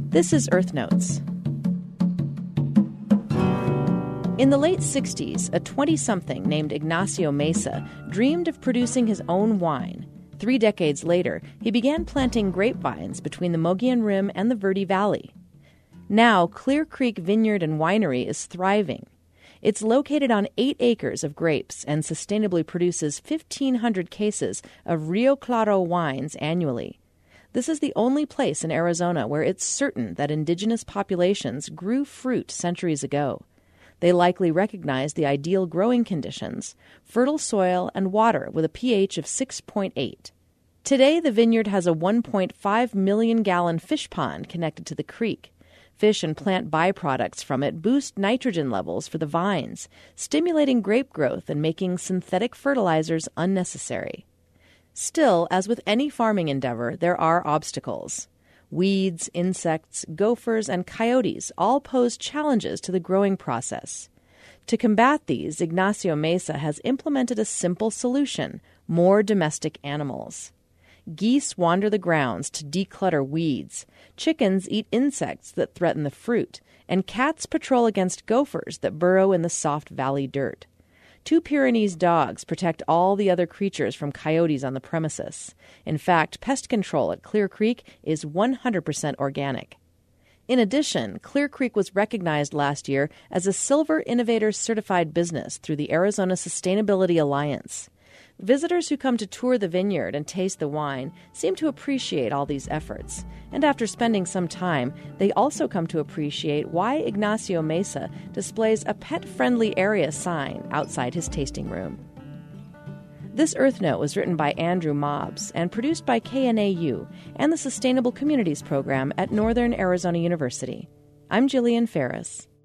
This is Earth Notes. In the late 60s, a 20-something named Ignacio Mesa dreamed of producing his own wine. 3 decades later, he began planting grapevines between the Mogollon Rim and the Verde Valley. Now, Clear Creek Vineyard and Winery is thriving. It's located on 8 acres of grapes and sustainably produces 1,500 cases of Rio Claro wines annually. This is the only place in Arizona where it's certain that indigenous populations grew fruit centuries ago. They likely recognized the ideal growing conditions, fertile soil and water with a pH of 6.8. Today, the vineyard has a 1.5 million gallon fish pond connected to the creek. Fish and plant byproducts from it boost nitrogen levels for the vines, stimulating grape growth and making synthetic fertilizers unnecessary. Still, as with any farming endeavor, there are obstacles. Weeds, insects, gophers, and coyotes all pose challenges to the growing process. To combat these, Ignacio Mesa has implemented a simple solution: more domestic animals. Geese wander the grounds to declutter weeds, chickens eat insects that threaten the fruit, and cats patrol against gophers that burrow in the soft valley dirt. 2 Pyrenees dogs protect all the other creatures from coyotes on the premises. In fact, pest control at Clear Creek is 100% organic. In addition, Clear Creek was recognized last year as a Silver Innovators Certified business through the Arizona Sustainability Alliance. Visitors who come to tour the vineyard and taste the wine seem to appreciate all these efforts. And after spending some time, they also come to appreciate why Ignacio Mesa displays a pet-friendly area sign outside his tasting room. This Earth Note was written by Andrew Mobbs and produced by KNAU and the Sustainable Communities Program at Northern Arizona University. I'm Jillian Ferris.